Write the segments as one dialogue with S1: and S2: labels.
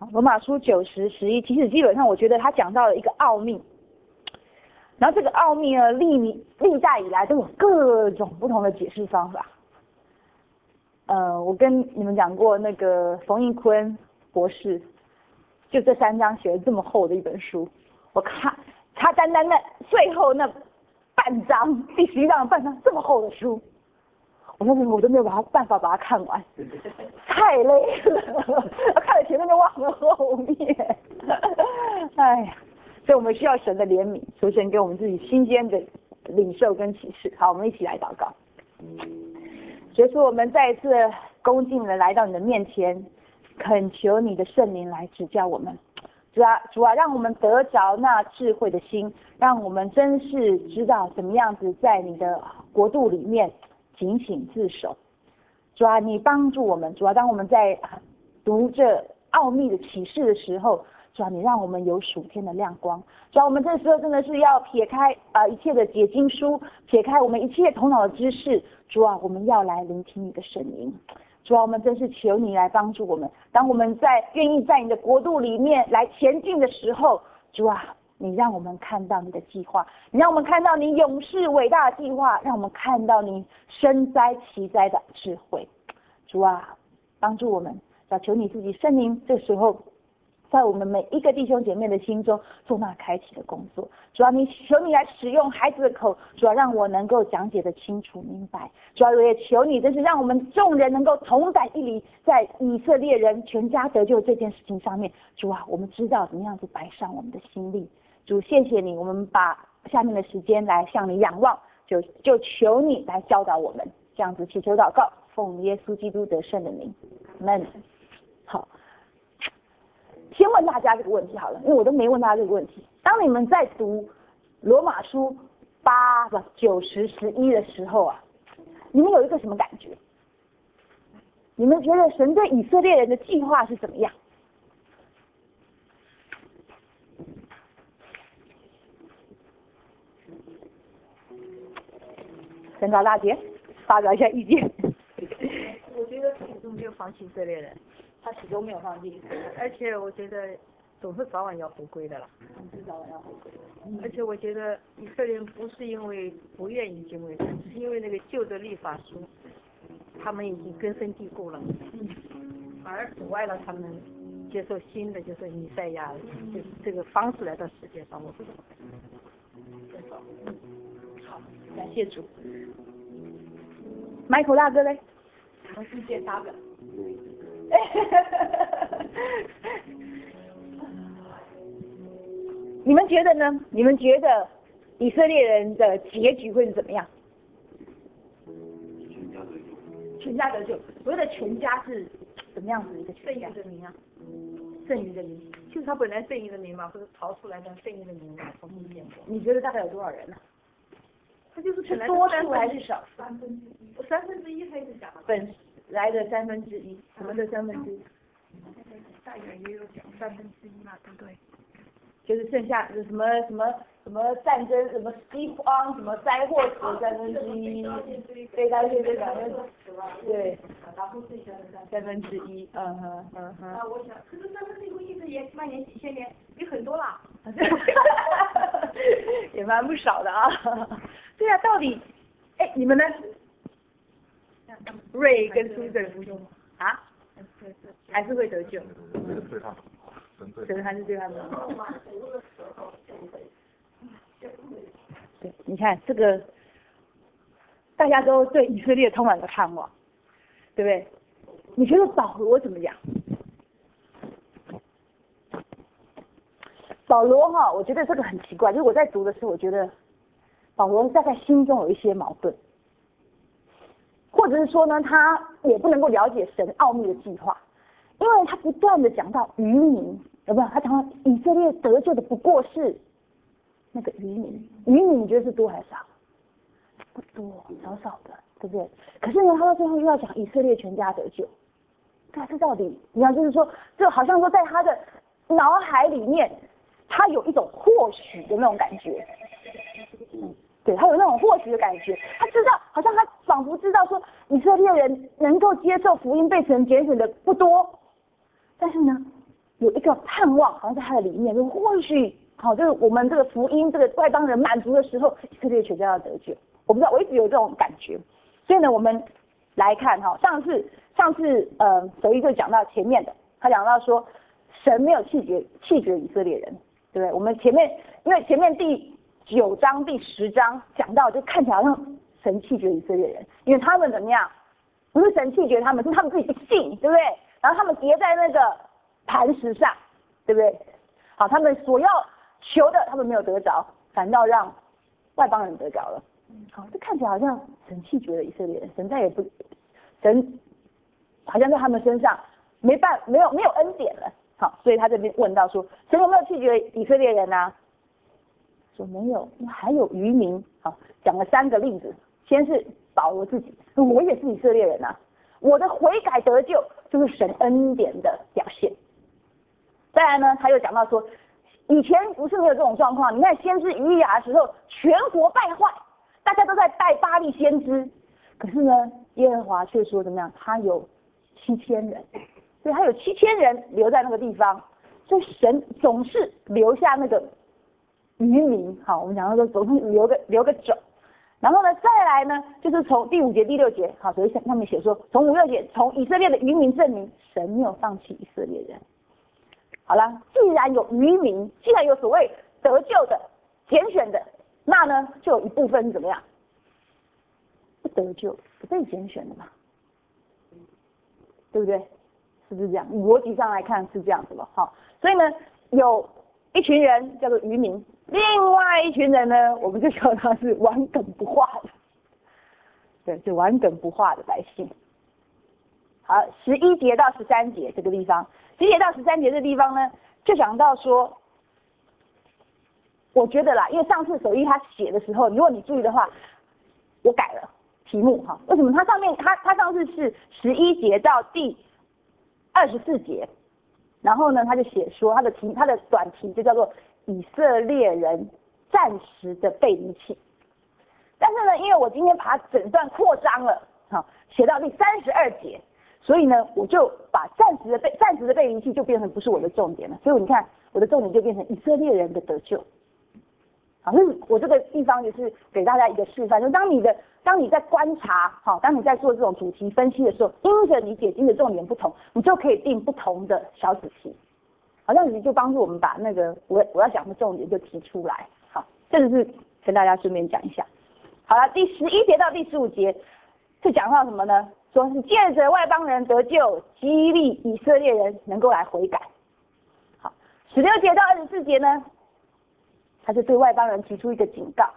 S1: 罗马书9、10、11，其实基本上我觉得他讲到了一个奥秘，然后这个奥秘呢，历代以来都有各种不同的解释方法。我跟你们讲过，那个冯一坤博士，就这3章写了这么厚的一本书，我看他单那最后那半章，第11章的半章这么厚的书，我都没有办法把它看完，太累了，看了前面就忘了后面，哎呀，所以我们需要神的怜悯，求神给我们自己新鲜的领受跟启示。好，我们一起来祷告。所以说我们再一次恭敬的来到你的面前，恳求你的圣灵来指教我们。主啊，让我们得着那智慧的心，让我们真是知道怎么样子在你的国度里面警醒自守。主啊，你帮助我们。主啊，当我们在读这奥秘的启示的时候，主啊，你让我们有属天的亮光。主啊，我们这时候真的是要撇开一切的解经书，撇开我们一切头脑的知识。主啊，我们要来聆听你的声音。主啊，我们真是求你来帮助我们。当我们愿意在你的国度里面来前进的时候，主啊，你让我们看到你的计划，你让我们看到你永世伟大的计划，让我们看到你深哉奇哉的智慧。主啊，帮助我们，要求你自己圣灵这时候在我们每一个弟兄姐妹的心中做那开启的工作。主啊，求你来使用孩子的口，主啊，让我能够讲解的清楚明白。主啊，我也求你真是让我们众人能够同胆一理，在以色列人全家得救这件事情上面，主啊，我们知道怎么样子摆上我们的心力。主，谢谢你，我们把下面的时间来向你仰望，就求你来教导我们，这样子祈求祷告，奉耶稣基督得胜的名，阿们。好，先问大家这个问题好了，因为我都没问大家这个问题。当你们在读罗马书8、9、10、11的时候啊，你们有一个什么感觉？你们觉得神对以色列人的计划是怎么样？神导大姐发表一下意见。
S2: 我觉得始终没有放弃以色列人，
S1: 他始终没有放弃，
S2: 而且我觉得总是早晚要回归的了。
S1: 早晚要回归。
S2: 而且我觉得以色列人不是因为不愿意敬畏神，只是因为那个旧的律法书，他们已经根深蒂固了，反而阻碍了他们接受新的，就是弥赛亚这个方式来到世界上。我不懂。
S1: 好，感谢主。Michael 大哥嘞？
S2: 我是接他的。
S1: 你们觉得呢？你们觉得以色列人的结局会是怎么样？全家得救。所谓的全家是怎么样子一个全家？
S2: 正义的名啊，
S1: 正义的名，
S2: 就是他本来正义的名嘛，或者逃出来的正义的名嘛，从不见过。
S1: 你觉得大概有多少人呢？
S2: 他就是本来
S1: 多数还是少
S2: 1/3，他一直讲
S1: 本来的1/3，什么的1/3？
S2: 大约也有讲1/3嘛，对不对？
S1: 就是剩下什么战争，什么饥荒，什么灾祸死1/3，非当现这2%，对1/3，
S2: 啊，我想，可是1/3一直也蔓延几千年，也很多啦，
S1: 也蛮不少的啊。对啊，到底，你们呢？瑞跟苏正啊，还是会得救。神还是对他们。对，你看这个，大家都对以色列充满了盼望，对不对？你觉得保罗怎么样？保罗哈，我觉得这个很奇怪，就是我在读的时候，我觉得保罗大概心中有一些矛盾，或者是说呢，他也不能够了解神奥秘的计划，因为他不断的讲到渔民，有没有？他讲到以色列得救的不过是那个渔民，你觉得是多还是少？不多，少少的，对不对？可是呢，他到最后又要讲以色列全家得救，对，这到底，你看，就是说，就好像说在他的脑海里面，他有一种或许的那种感觉，对，他有那种或许的感觉，他知道，好像他仿佛知道说，以色列人能够接受福音被神拣选的不多，但是呢， 有一个盼望，好像在他的里面，就或许好，就是我们这个福音，这个外邦人满足的时候，以色列全家要得救。我不知道，我一直有这种感觉。所以呢，我们来看哈，上次手一就讲到前面的，他讲到说神没有弃绝以色列人，对不对？我们前面因为前面第9章第10章讲到，就看起来好像神弃绝以色列人，因为他们怎么样？不是神弃绝他们，是他们自己不信，对不对？然后他们跌在那个磐石上，对不对？好，他们所要求的他们没有得着，反倒让外邦人得着了。好，这看起来好像神弃绝了以色列人，神好像在他们身上没有恩典了。好，所以他这边问到说，神有没有弃绝以色列人啊？说没有，还有余民。好，讲了3个例子，先是保罗自己，我也是以色列人啊，我的悔改得救就是神恩典的表现。再来呢，他又讲到说，以前不是没有这种状况，你看先是以利亚的时候，全国败坏，大家都在拜巴力先知，可是呢，耶和华却说怎么样？他有7000人，所以他有7000人留在那个地方，所以神总是留下那个余民。好，我们讲到说总是留个种。然后呢，再来呢，就是从第5节、第6节，好，所以上面写说，从5、6节，从以色列的余民证明神没有放弃以色列人。好了，既然有余民，既然有所谓得救的、拣选的，那呢，就有一部分是怎么样？不得救、不被拣选的嘛，对不对？是不是这样？逻辑上来看是这样子的哈。所以呢，有一群人叫做余民，另外一群人呢，我们就叫他是顽梗不化的，对，是顽梗不化的百姓。好，11节到13节这个地方，11节到13节这地方呢，就讲到说，我觉得啦，因为上次手一他写的时候，如果你注意的话，我改了题目哈。为什么？他上次是11节到第24节，然后呢，他就写说他的短题就叫做以色列人暂时的被离弃。但是呢，因为我今天把它整段扩张了，好，写到第32节。所以呢，我就把暂时的被离弃就变成不是我的重点了。所以你看，我的重点就变成以色列人的得救。好，所以我这个地方就是给大家一个示范，就当你在观察，好，当你在做这种主题分析的时候，因着你解经的重点不同，你就可以定不同的小主题。好，这样子就帮助我们把那个我要讲的重点就提出来。好，这个是跟大家顺便讲一下。好了，第11节到第15节是讲到什么呢？说是借着外邦人得救，激励以色列人能够来悔改。好，16节到24节呢，他就对外邦人提出一个警告。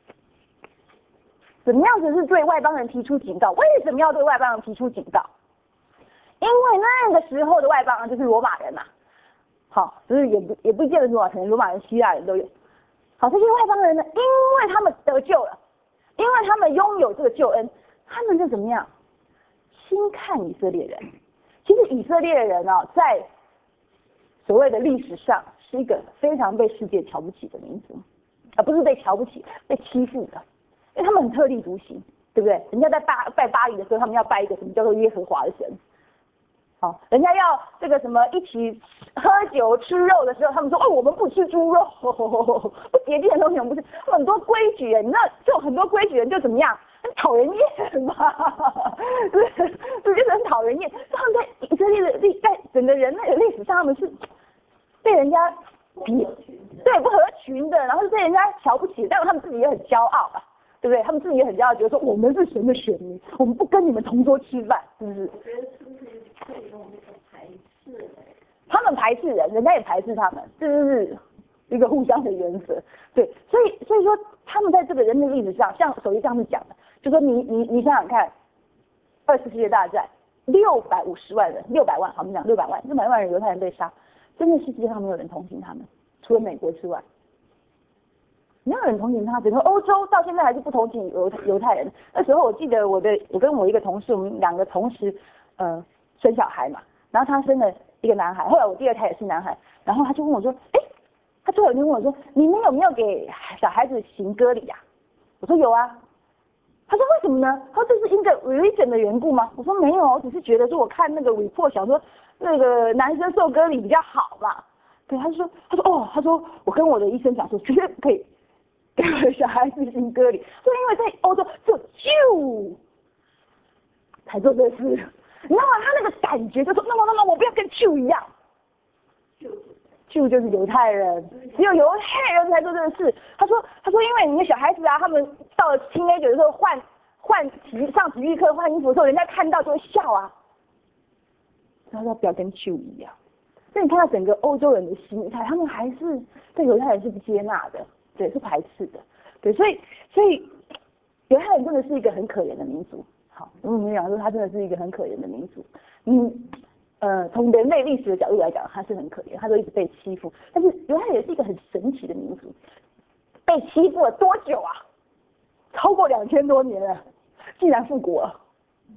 S1: 怎么样子是对外邦人提出警告？为什么要对外邦人提出警告？因为那个时候的外邦人就是罗马人嘛。好，就是也不见得罗马，可能罗马人、希腊人都有。好，这些外邦人呢，因为他们得救了，因为他们拥有这个救恩，他们就怎么样？轻看以色列人。其实以色列人啊，在所谓的历史上是一个非常被世界瞧不起的民族，而不是被瞧不起，被欺负的，因为他们很特立独行，对不对？人家在拜巴黎的时候，他们要拜一个什么叫做耶和华的神。好，人家要这个什么一起喝酒吃肉的时候，他们说哦，我们不吃猪肉，不洁净的东西我们不吃，很多规矩，你知道这种很多规矩人就怎么样？很讨人厌嘛，这就是很讨人厌。他们在以色列的在整个人类的历史上，他们是被人家对不合群的，然后是被人家瞧不起，但是他们自己也很骄傲啊，对不对？他们自己也很骄傲，觉得说我们是神的选民，我们不跟你们同桌吃饭，是不是？
S2: 我觉得是不是可以用那个排斥？
S1: 他们排斥人，人家也排斥他们，这就是一个互相的原则。对，所以说他们在这个人类历史上，像手机上次讲的，就说你想想看，2次世界大战650万人，600万，好，我们讲600万人犹太人被杀，真的世界上没有人同情他们，除了美国之外，没有人同情他。整个欧洲到现在还是不同情犹太人。那时候我记得我跟我一个同事，我们2个同时生小孩嘛，然后他生了一个男孩，后来我第2胎也是男孩，然后他就问我说，他最后一天问我说，你们有没有给小孩子行割礼啊？我说有啊。他说为什么呢？他说这是因为 religion 的缘故吗？我说没有，我只是觉得说我看那个 report 想说那个男生受割礼比较好嘛。对，他说我跟我的医生讲说，绝对不可以给我的小孩子行割礼，说因为在欧洲只有就才做这事，你知道吗？他那个感觉就说 no， 我不要跟就一样，就就是犹太人，只有犹太人才做这个事。他说因为你的小孩子啊，他们到了teenager的时候上体育课换衣服的时候，人家看到就会笑啊。他说不要跟就一样。所以你看到整个欧洲人的心态，他们还是对犹太人是不接纳的，对，是排斥的，对，所以犹太人真的是一个很可怜的民族。好，我们讲说他真的是一个很可怜的民族。从人类历史的角度来讲，他是很可怜，他都一直被欺负。但是犹太人也是一个很神奇的民族，被欺负了多久啊？超过2000多年了，竟然复国了，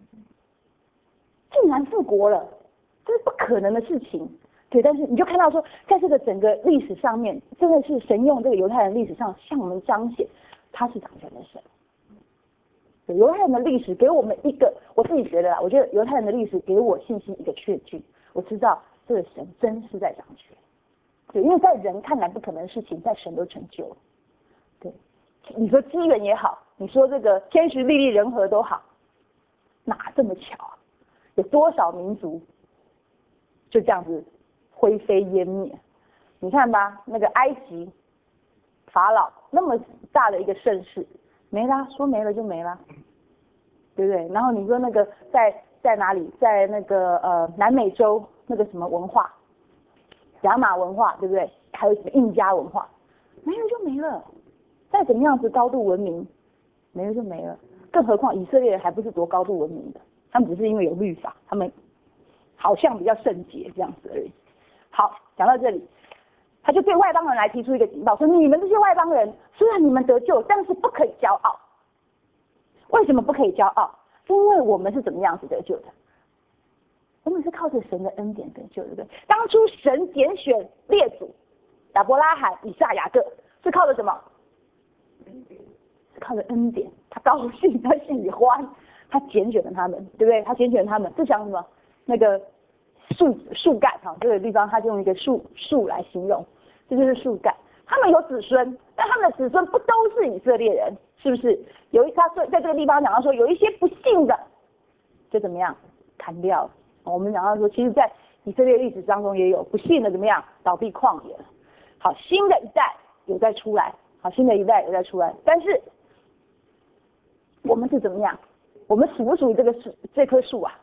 S1: 这是不可能的事情。对，但是你就看到说，在这个整个历史上面，真的是神用这个犹太人历史上向我们彰显，他是掌权的神。对，犹太人的历史给我们一个，我自己觉得啦，我觉得犹太人的历史给我信心一个确据，我知道这个神真是在掌权。对，因为在人看来不可能的事情，在神都成就了。对，你说机缘也好，你说这个天时地利人和都好，哪这么巧啊？有多少民族就这样子灰飞烟灭？你看吧，那个埃及法老那么大的一个盛世，没啦，说没了就没啦，对不对？然后你说那个在哪里，在那个南美洲那个什么文化，亚马文化，对不对？还有什么印加文化，没了就没了。再怎么样子高度文明，没了就没了。更何况以色列人还不是多高度文明的，他们只是因为有律法，他们好像比较圣洁这样子而已。好，讲到这里，他就对外邦人来提出一个警告，说你们这些外邦人，虽然你们得救，但是不可以骄傲。为什么不可以骄傲？因为我们是怎么样子得救的？我们是靠着神的恩典得救，对不对？当初神拣选列祖亚伯拉罕、以撒、雅各，是靠着什么？是靠着恩典。他高兴，他喜欢，他拣选了他们，对不对？他拣选他们，是讲什么？那个树干哈，这个地方他就用一个树来形容，这就是树干。他们有子孙，但他们的子孙不都是以色列人，是不是？他在这个地方讲到说，有一些不信的，就怎么样砍掉了。我们讲到说，其实在以色列历史当中也有不信的怎么样倒闭旷野了。好，新的一代有在出来，但是我们是怎么样？我们属不属于这棵树啊？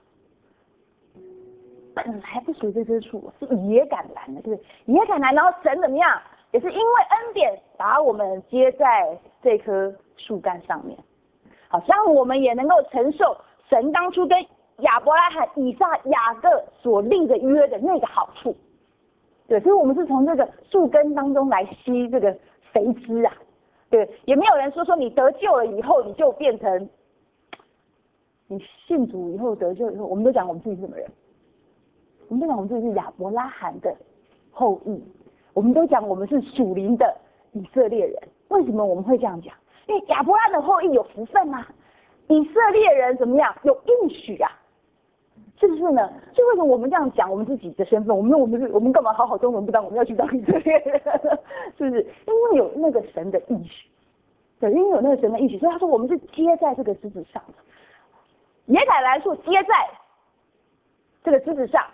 S1: 本来不属于这棵树，是野橄榄的，对不对？野橄榄，然后神怎么样？也是因为恩典把我们接在这棵树干上面，好像我们也能够承受神当初跟亚伯拉罕、以撒、雅各所立的约的那个好处。对，所以我们是从这个树根当中来吸这个肥汁啊。对，也没有人说你得救了以后你就变成，你信主以后得救以后，我们都讲我们自己是什么人？我们都讲我们自己是亚伯拉罕的后裔，我们都讲我们是属灵的以色列人。为什么我们会这样讲？因为亚伯拉罕的后裔有福分啊，以色列人怎么样有应许啊，是不是呢？所以为什么我们这样讲我们自己的身份？我们干嘛好好中文不当，我们要去当以色列人？是不是？因为有那个神的应许，对，因为有那个神的应许，所以他说我们是接在这个枝子上的，野橄榄树接在这个枝子上。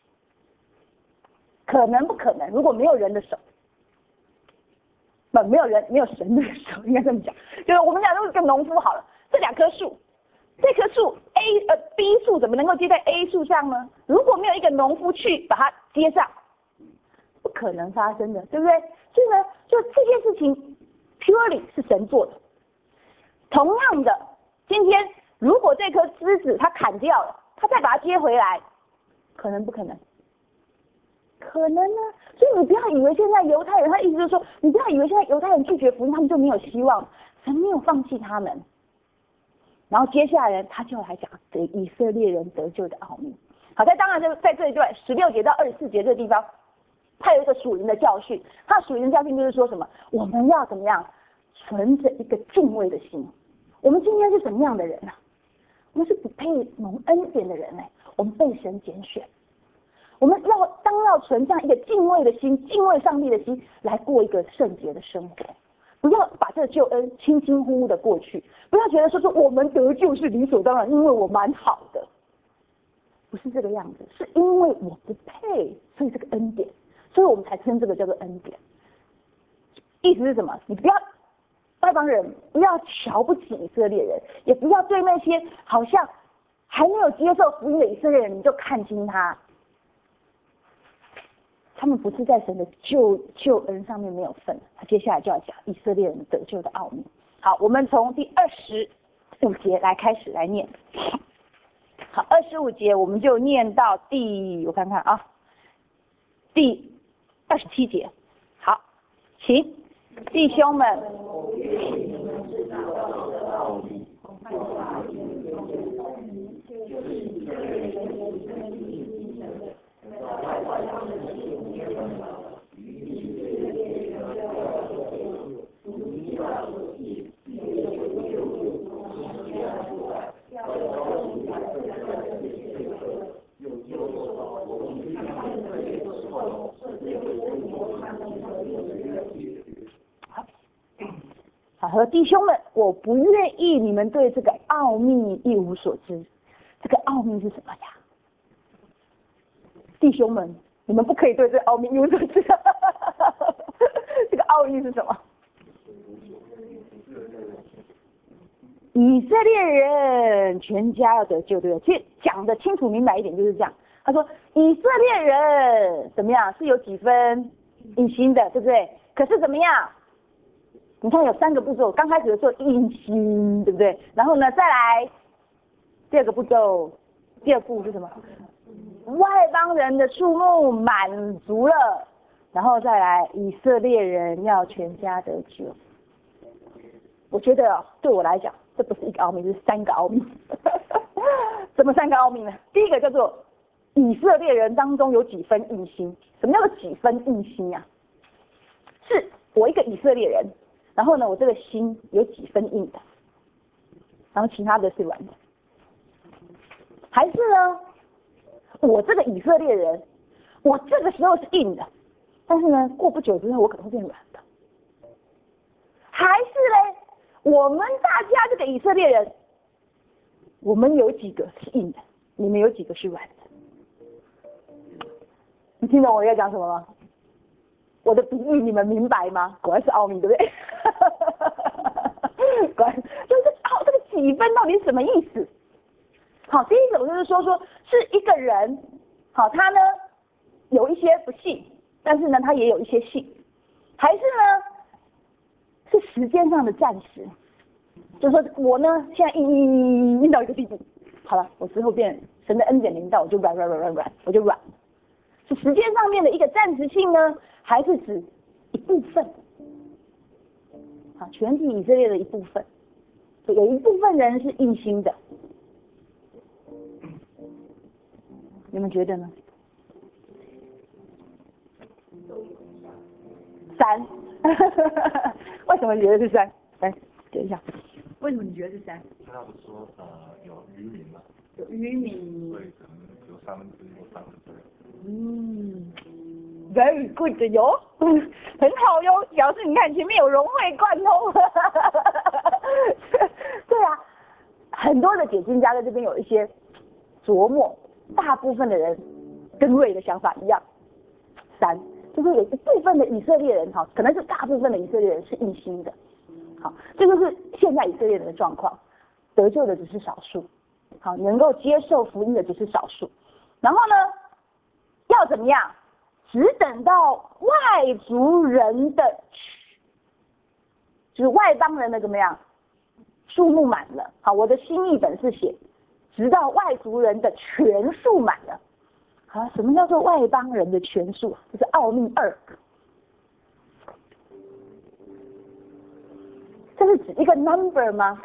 S1: 可能不可能？如果没有人的手，没有神的手，应该这么讲。就是我们讲都是个农夫好了，这两棵树，这棵树 B 树怎么能够接在 A 树上呢？如果没有一个农夫去把它接上，不可能发生的，对不对？所以呢，就这件事情 purely 是神做的。同样的，今天如果这棵枝子它砍掉了，它再把它接回来，可能不可能？可能呢，所以你不要以为现在犹太人，他意思就是说，你不要以为现在犹太人拒绝福音，他们就没有希望，神没有放弃他们。然后接下来他就来讲给以色列人得救的奥秘。好，当然在这一段16节到24节这个地方，他有一个属灵的教训。他属灵的教训就是说什么？我们要怎么样存着一个敬畏的心。我们今天是什么样的人啊？我们是不配蒙恩典的人我们被神拣选。 我们要存这样一个敬畏的心，敬畏上帝的心，来过一个圣洁的生活。不要把这个救恩轻轻忽忽的过去，不要觉得说我们得救是理所当然，因为我蛮好的，不是这个样子，是因为我不配，所以这个恩典，所以我们才称这个叫做恩典。意思是什么？你不要外邦人，不要瞧不起以色列人，也不要对那些好像还没有接受福音的以色列人你就看轻他。他们不是在神的救恩上面没有份，他接下来就要讲以色列人得救的奥秘。好，我们从第25节来开始来念。好，25节我们就念到我看看啊，第27节。好，请弟兄们。好，和弟兄们，我不愿意你们对这个奥秘一无所知。这个奥秘是什么呀？弟兄们，你们不可以对这个奥秘一无所知。这个奥秘是什么？以色列人全家要得救，对不对？其实讲的清楚明白一点就是这样。他说以色列人怎么样是有几分隐心的，对不对？可是怎么样？你看有3个步骤，刚开始的时候隐心，对不对？然后呢，再来第2个步骤，第2步是什么？外邦人的数目满足了，然后再来以色列人要全家得救。我觉得对我来讲，这不是一个奥秘，这是3个奥秘。怎么3个奥秘呢？第一个叫做以色列人当中有几分硬心。什么叫做几分硬心啊？是我一个以色列人，然后呢，我这个心有几分硬的，然后其他的是软的。还是呢，我这个以色列人，我这个时候是硬的，但是呢，过不久之后我可能会变软的。还是嘞，我们大家这个以色列人，我们有几个是硬的，你们有几个是软的？你听懂我在讲什么吗？我的比喻你们明白吗？果然是奥秘，对不对？果然就是这个几分到底是什么意思？好，第一种就是说是一个人，好，他呢有一些不信，但是呢他也有一些信，还是呢是时间上的暂时，就是说我呢现在硬到一个地步，好了，我之后变神的恩典临到，我就软，我就软。是时间上面的一个暂时性呢，还是指一部分？好，全体以色列的一部分，有一部分人是硬心的，你们觉得呢？3，为什么觉得是3？来，等一下，为什么你觉得是3？
S3: 他不是说有渔民嘛？
S1: 有渔民。
S3: 对，可能有1/3或2/3。
S1: very good 哟，很好哟，表示你看前面有融会贯通。对啊，很多的解经家在这边有一些琢磨，大部分的人跟瑞的想法一样，3就是有一部分的以色列人哈，可能是大部分的以色列人是硬心的，好，这就是现在以色列人的状况，得救的只是少数，好，能够接受福音的只是少数，然后呢，要怎么样？只等到外族人的，就是外邦人的怎么样数目满了，好，我的新译本是写，直到外族人的全数满了。好，什么叫做外邦人的全数？这是奥秘2。这是指一个 number 吗？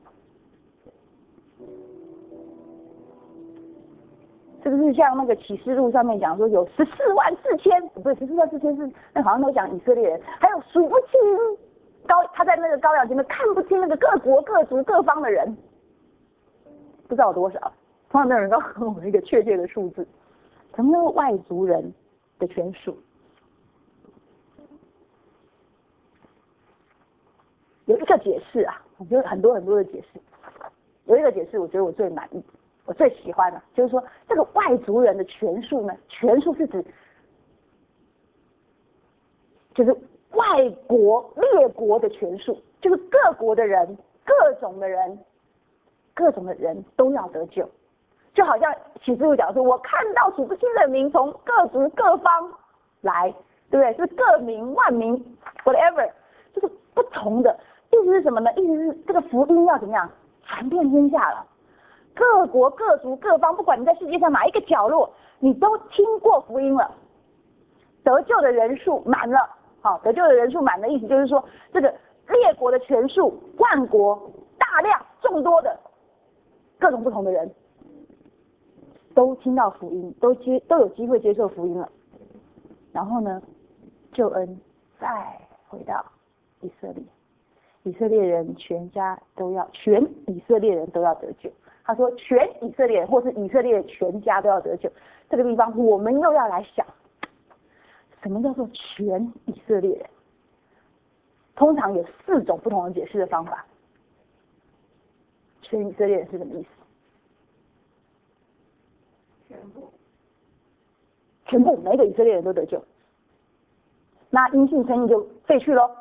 S1: 是不是像那个启示录上面讲说有144000，不是144000是那好像都讲以色列人，还有数不清他在那个羔羊前面看不清那个各国各族各方的人，不知道有多少，从来没有人告诉我们一个确切的数字。 什么叫外族人的权数？有一个解释啊，我觉得很多的解释。有一个解释，我觉得我最满意，我最喜欢的，就是说这个外族人的权数呢，权数是指就是外国列国的权数，就是各国的人、各种的人都要得救。就好像启示录讲说，我看到数不清的民从各族各方来，对不对？就是各民万民 whatever， 就是不同的。意思是什么呢？意思是这个福音要怎么样传遍天下了？各国各族各方，不管你在世界上哪一个角落，你都听过福音了，得救的人数满了。好，得救的人数满的意思就是说，这个列国的权数，万国大量众多的各种不同的人，都听到福音，都有机会接受福音了。然后呢，救恩再回到以色列，以色列人全以色列人都要得救。他说全以色列人或是以色列全家都要得救。这个地方我们又要来想，什么叫做全以色列人？通常有4种不同的解释的方法。全以色列人是什么意思？全部每个以色列人都得救，那因信称义就废去咯。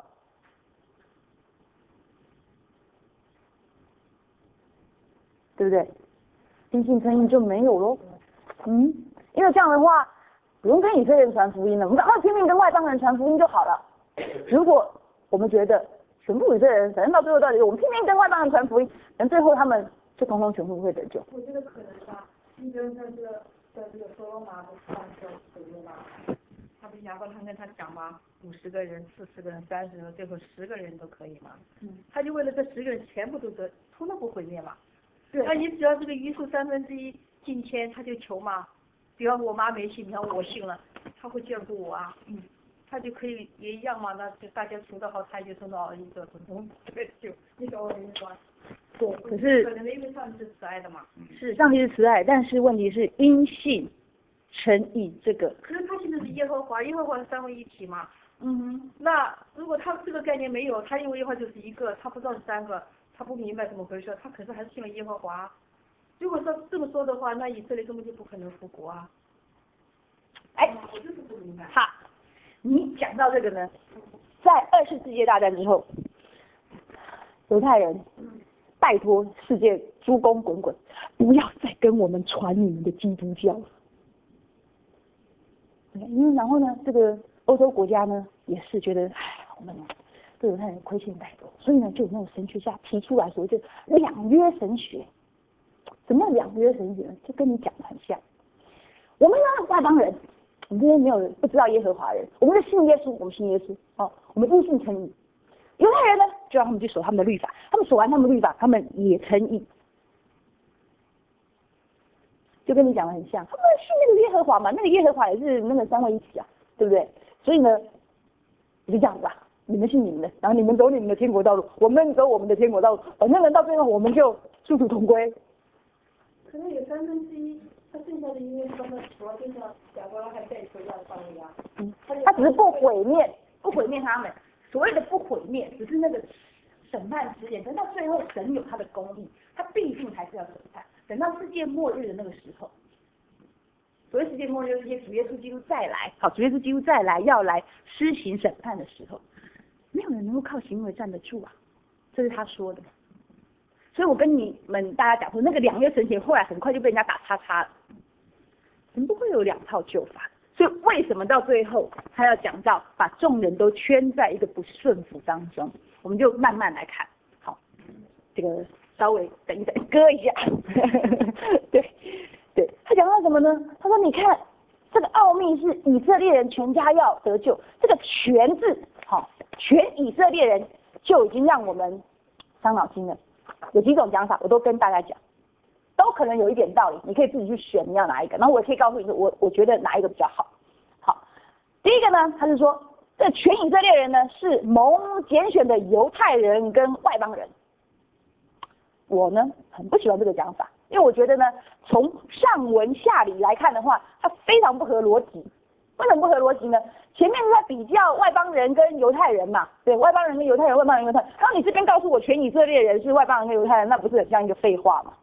S1: 对不对？因信称义就没有咯。因为这样的话不用跟以色列人传福音了，我们拼命跟外邦人传福音就好了。如果我们觉得全部以色列人，反正到最后我们拼命跟外邦人传福音，等最后他们就统统全部会得救。
S2: 我觉得可能吧，因为在这个所罗马的上个毁灭吧，他不是亚伯拉罕跟他讲吗？50个人、40个人、30个，最后10个人都可以嘛。他就为了这10个人全部都统统不毁灭嘛。那你只要这个余数1/3进天，他就求嘛。比方我妈没信，你看我信了，他会眷顾我啊。他就可以也一样嘛，那就大家求得好，他就求到一个对就你懂我的意思吗？
S1: 对，可是
S2: 可能因为上帝是慈爱的嘛。
S1: 是上帝是慈爱，但是问题是因信称义这个。
S2: 可是他现在是耶和华，耶和华是3位一体嘛。那如果他这个概念没有，他因为耶和华就是一个，他不知道是3个，他不明白怎么回事，他可是还是信了耶和华。如果说这么说的话，那以色列根本就不可能复国啊。我就是不明白。
S1: 好，你讲到这个呢，在2次世界大战之后，犹太人拜托世界诸公滚滚，不要再跟我们传你们的基督教了。然后呢，这个欧洲国家呢也是觉得，我们对犹太人亏欠太多，所以呢就有那种神学家提出来所谓的2约神学。什么叫2约神学呢？就跟你讲的很像。我们呢外邦人，我们这边没有不知道耶和华人，我们是信耶稣，我们信耶稣，我们因信称义。犹太人呢，就让他们去守他们的律法，他们守完他们的律法，他们也称义。就跟你讲的很像，他们信那个耶和华嘛，那个耶和华也是那个3位一体啊，对不对？所以呢，就这样子吧，你们信你们的，然后你们走你们的天国道路，我们走我们的天国道路，反正到最后我们就殊途同归。
S2: 可能有1/3，他剩下的因为他们主要就是亚伯拉罕带头要上位啊。
S1: 他只是不毁灭他们。所谓的不毁灭，只是那个审判时点，等到最后神有他的公义，他必定还是要审判。等到世界末日的那个时候，所谓世界末日就是主耶稣基督再来，主耶稣基督再来要来施行审判的时候，没有人能够靠行为站得住啊，这是他说的。所以我跟你们大家讲说，那个2约神学后来很快就被人家打叉叉了，人不会有2套救法。所以为什么到最后他要讲到把众人都圈在一个不顺服当中？我们就慢慢来看。好，这个稍微等一等，割一下。对，他讲到什么呢？他说你看这个奥秘是以色列人全家要得救，这个全字，全以色列人就已经让我们伤脑筋了。有几种讲法，我都跟大家讲，都可能有一点道理，你可以自己去选你要哪一个，然后我也可以告诉你我觉得哪一个比较好。好，第一个呢，他是说这全以色列人呢是蒙拣选的犹太人跟外邦人。我呢很不喜欢这个讲法， 因为我觉得呢，从上文下理来看的话，它非常不合逻辑。为什么不合逻辑呢？前面是在比较外邦人跟犹太人嘛，对，外邦人跟犹太人，外邦人跟犹太人。然后你这边告诉我全以色列人是外邦人跟犹太人，那不是很像一个废话吗？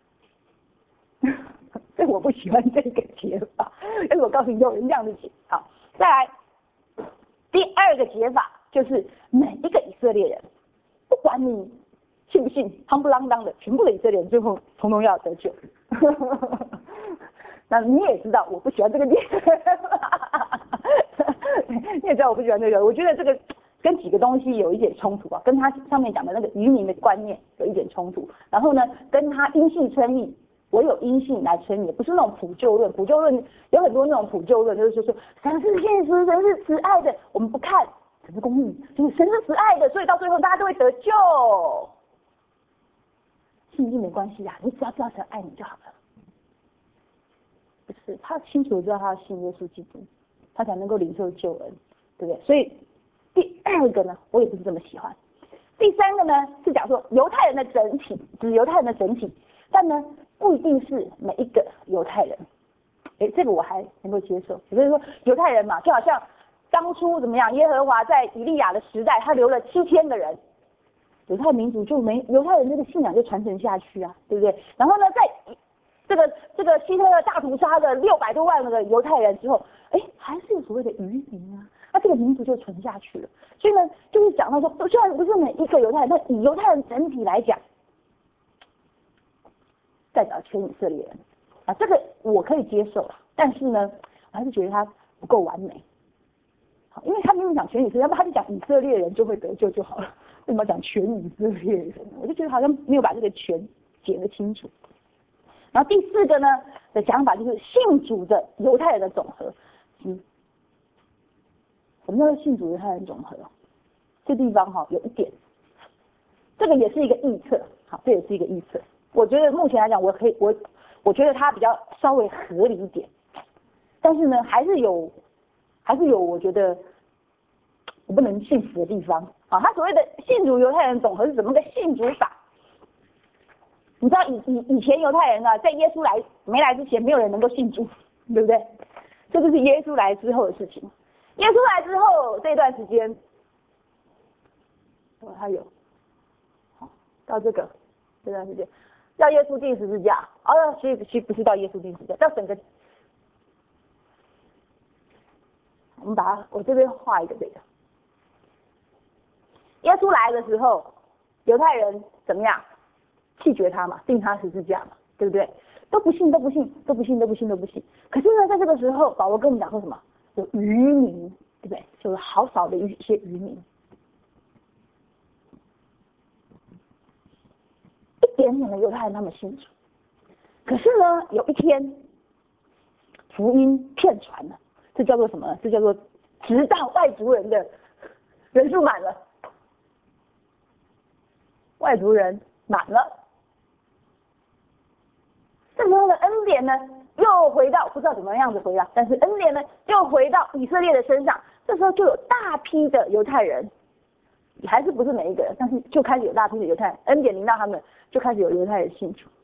S1: 所以我不喜欢这个解法，但是我告诉你有人这样子解。好，再来第二个解法就是每一个以色列人，不管你信不信，夯不啷当的，全部的以色列人最后统统要得救。那你也知道我不喜欢这个点，你也知道我不喜欢这个，我觉得这个跟几个东西有一点冲突啊，跟他上面讲的那个渔民的观念有一点冲突，然后呢，跟他因信称义，我有因信来称义，不是那种普救论，普救论有很多那种普救论，就是说神是现实，神是慈爱的，我们不看神是公义，就是神是慈爱的，所以到最后大家都会得救，信不信没关系啊，你只要知道神爱你就好了。不是，他清楚知道他要信耶稣基督，他才能够领受救恩，对不对？所以第二个呢，我也不是这么喜欢。第三个呢，是讲说犹太人的整体，指犹太人的整体，但呢不一定是每一个犹太人。这个我还能够接受。也就是说，犹太人嘛，就好像当初怎么样，耶和华在以利亚的时代，他留了7000个人，犹太民族就没犹太人这个信仰就传承下去啊，对不对？然后呢，在这个希特勒大屠杀的600多万个犹太人之后，还是有所谓的渔民啊，那这个民族就存下去了。所以呢，就是讲到说，虽然不是每一个犹太人，但以犹太人整体来讲，代表全以色列人啊，这个我可以接受了。但是呢，我还是觉得他不够完美。好，因为他明明讲全以色列，要不他就讲以色列人就会得救就好了，为什么讲全以色列人？我就觉得好像没有把这个全解得清楚。然后第四个呢的讲法就是信主的犹太人的总和。什么叫做信主犹太人总和？这地方有一点，这个也是一个臆测，好，这也是一个臆测。我觉得目前来讲，我觉得它比较稍微合理一点，但是呢，还是有我觉得我不能信服的地方啊。他所谓的信主犹太人总和是怎么个信主法？你知道以前犹太人啊，在耶稣没来之前，没有人能够信主，对不对？这就是耶稣来之后的事情。耶稣来之后这段时间，他有到这段时间，要耶稣钉十字架，其实不是到耶稣钉十字架，到整个，我们我这边画一个这个，耶稣来的时候，犹太人怎么样？弃绝他嘛，钉他十字架嘛，对不对？都不信。可是呢，在这个时候，保罗跟我们讲说什么？有渔民，对不对？就是好少的一些渔民，一点点的犹太人他们信主。可是呢，有一天福音骗传了，这叫做什么？这叫做直到外族人的人数满了，外族人满了。这时候的恩典呢，又回到不知道怎么样子回到，但是恩典呢，又回到以色列的身上。这时候就有大批的犹太人，还是不是每一个人，但是就开始有大批的犹太人，恩典临到他们，就开始有犹太人信主。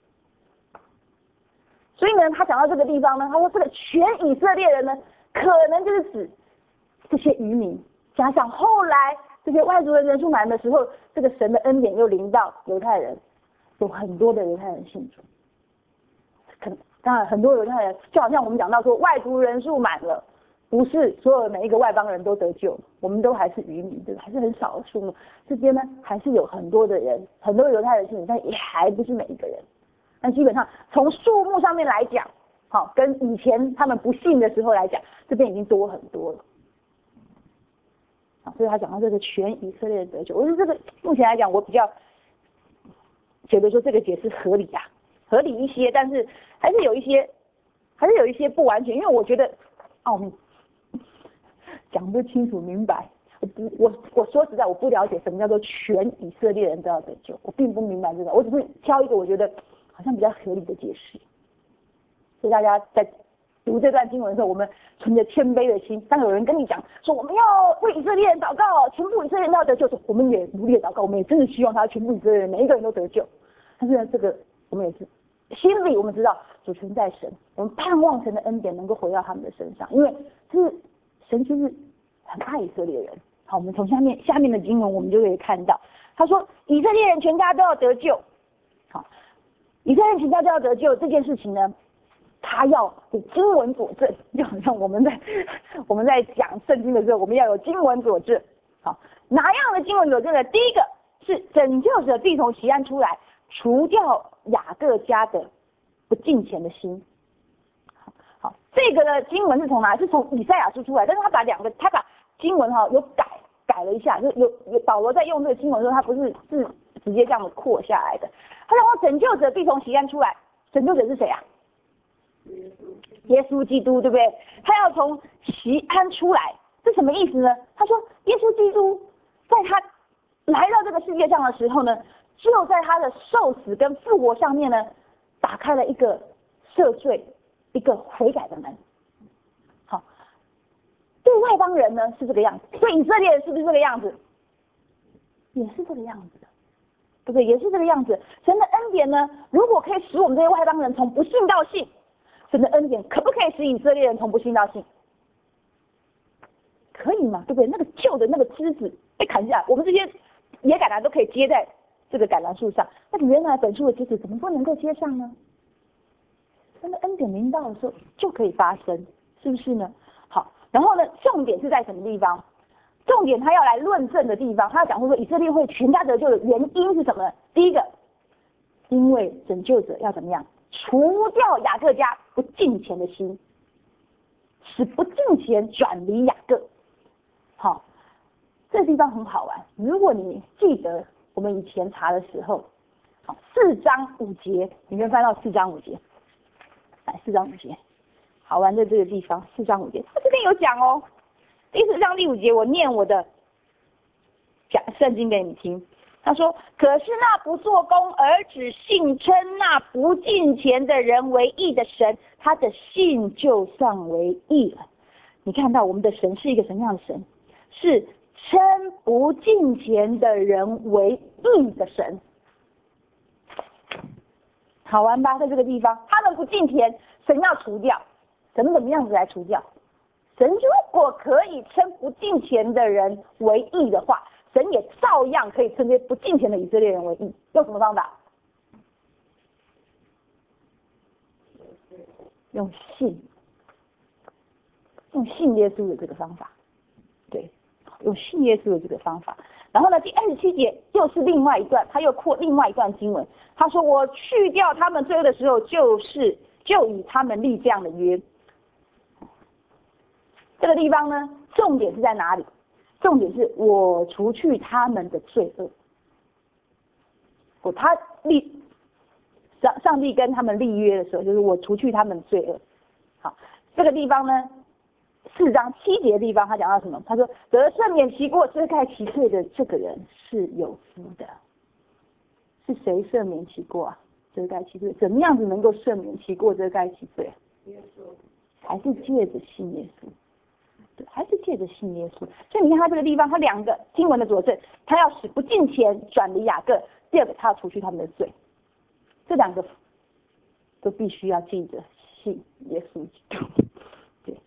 S1: 所以呢，他讲到这个地方呢，他说这个全以色列人呢，可能就是指这些渔民，加上后来这些外族人人数满的时候，这个神的恩典又临到犹太人，有很多的犹太人信主。当然很多犹太人就好像我们讲到说外族人数满了，不是所有每一个外邦人都得救，我们都还是渔民，对吧？还是很少的数目。这边呢还是有很多的人，很多犹太人信主，但也还不是每一个人。但基本上从数目上面来讲，跟以前他们不信的时候来讲，这边已经多很多了。所以他讲到这个全以色列的得救，我觉得这个目前来讲，我比较觉得说这个解释合理啊。合理一些，但是还是有一些不完全，因为我觉得奥秘讲不清楚明白。我说实在，我不了解什么叫做全以色列人都要得救，我并不明白这个，我只是挑一个我觉得好像比较合理的解释。所以大家在读这段经文的时候，我们存着谦卑的心，当有人跟你讲说我们要为以色列人祷告，全部以色列人都要得救，我们也努力的祷告，我们也真的希望他全部以色列人每一个人都得救。但是呢，这个我们也是心里我们知道主权在神，我们盼望神的恩典能够回到他们的身上，因为神其实很爱以色列人。好，我们从下面的经文我们就可以看到，他说以色列人全家都要得救。好，以色列人全家都要得救这件事情呢，他要有经文佐证，就好像我们在讲圣经的时候，我们要有经文佐证。好，哪样的经文佐证呢？第一个是拯救者必从西安出来，除掉雅各家的不敬虔的心。好，这个的经文是从哪？是从以赛亚书出来，但是他把经文有改了一下，就有保罗在用这个经文的时候，他不是直接这样子扩下来的。他说拯救者必从西安出来，拯救者是谁啊？耶稣基督，对不对？他要从西安出来，这什么意思呢？他说耶稣基督在他来到这个世界上的时候呢，就在他的受死跟复活上面呢，打开了一个赦罪、一个悔改的门。好，对外邦人呢是这个样子，对以色列人是不是这个样子？也是这个样子的，对不对？也是这个样子。神的恩典呢，如果可以使我们这些外邦人从不信到信，神的恩典可不可以使以色列人从不信到信？可以嘛，对不对？那个旧的那个枝子被砍下来，我们这些野橄榄都可以接在这个橄榄树上，那个原来本树的枝子怎么不能够接上呢？神的恩典临到的时候就可以发生，是不是呢？好，然后呢，重点是在什么地方？重点他要来论证的地方，他要讲说以色列会全家得救的原因是什么？第一个，因为拯救者要怎么样？除掉雅各家不敬虔的心，使不敬虔转离雅各。好，这个地方很好玩。如果你记得我们以前查的时候，好，4章5节，你们翻到4章5节，来4章5节，好玩的这个地方，4章5节，他这边有讲哦。第4章第5节，我念我的讲圣经给你听。他说：“可是那不做工而只信称那不敬虔的人为义的神，他的信就算为义了。”你看到我们的神是一个什么样的神？是称不敬虔的人为义的神。好玩吧？在这个地方，他们不敬虔，神要除掉。神怎么样子来除掉？神如果可以称不敬虔的人为义的话，神也照样可以称这些不敬虔的以色列人为义。用什么方法？用信耶稣的这个方法。对，用信耶稣的这个方法。然后呢，第27节又是另外一段，他又扩另外一段经文。他说：“我去掉他们罪恶的时候，就与他们立这样的约。”这个地方呢，重点是在哪里？重点是我除去他们的罪恶。上帝跟他们立约的时候，就是我除去他们的罪恶。好，这个地方呢，4章7节的地方，他讲到什么？他说：“得赦免其过、遮盖其罪的这个人是有福的。”是谁赦免其过啊？遮盖其罪？怎么样子能够赦免其过、遮盖其罪？耶稣，还是借着信耶稣。对，还是借着信耶稣。所以你看他这个地方，他2个经文的佐证，他要使不敬虔转离雅各，第2个他要除去他们的罪。这2个都必须要记着信耶稣基督。对。